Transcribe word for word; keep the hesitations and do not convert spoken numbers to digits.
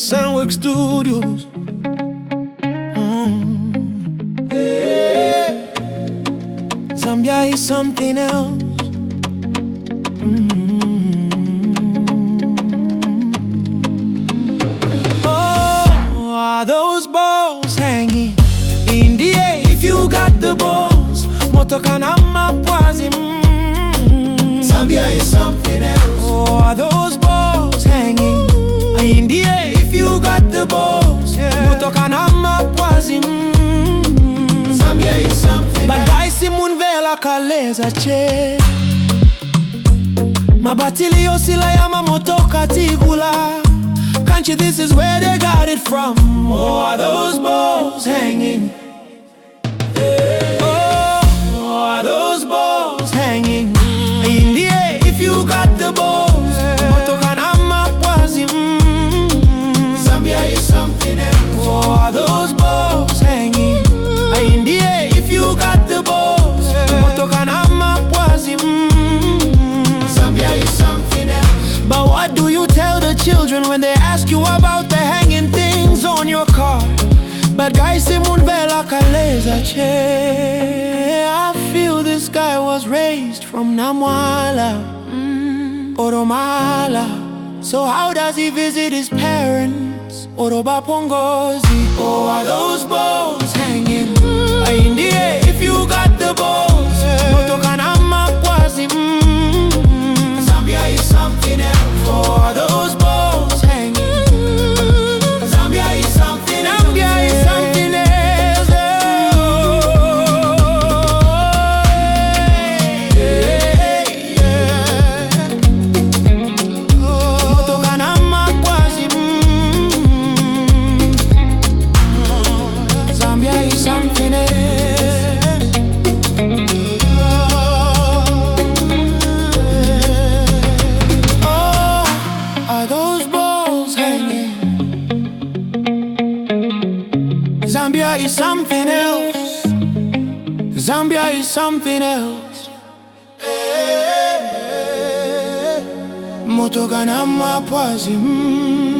Soundwork Studios. Mm. Yeah. Zambia is something else. Mm. Oh, are those balls hanging in the air? If you got the balls, Motokana Mapwazi. Mm. Zambia is something else. Oh, are those balls hanging in the air? If you got the balls, Motokana Mapwazi. Mm. Zambia is something else. Badaisi munvela kaleza che Mabatili yosila ya mamotoka tigula. Country, this is where they got it from. Oh, are those balls hanging? Oh, are those balls hanging in the air? If you got the balls, Motokana Mapwazi. Mm. Zambia is something else. Oh, are those balls hanging in the air? If you got the balls, Motokana Mapwazi. Mm. Zambia is something else. But what do you tell the children when they ask you about the hanging things on your car? But guys, Simunvela kaleza che. I feel this guy was raised from Namwala, mm, Oromala. So how does he visit his parents? Oroba Pongozi. Oh, are those balls hanging in the air? If you got the balls, Motokana Mapwazi. Mm. Zambia is something else. Oh, are those balls hanging? Zambia is something else. Zambia is something else. Oh, yeah, yeah. Oh, Motokana Mapwazi. Mm. Zambia is something else. Zambia is something else. Zambia is something else. Motokana Mapwazi.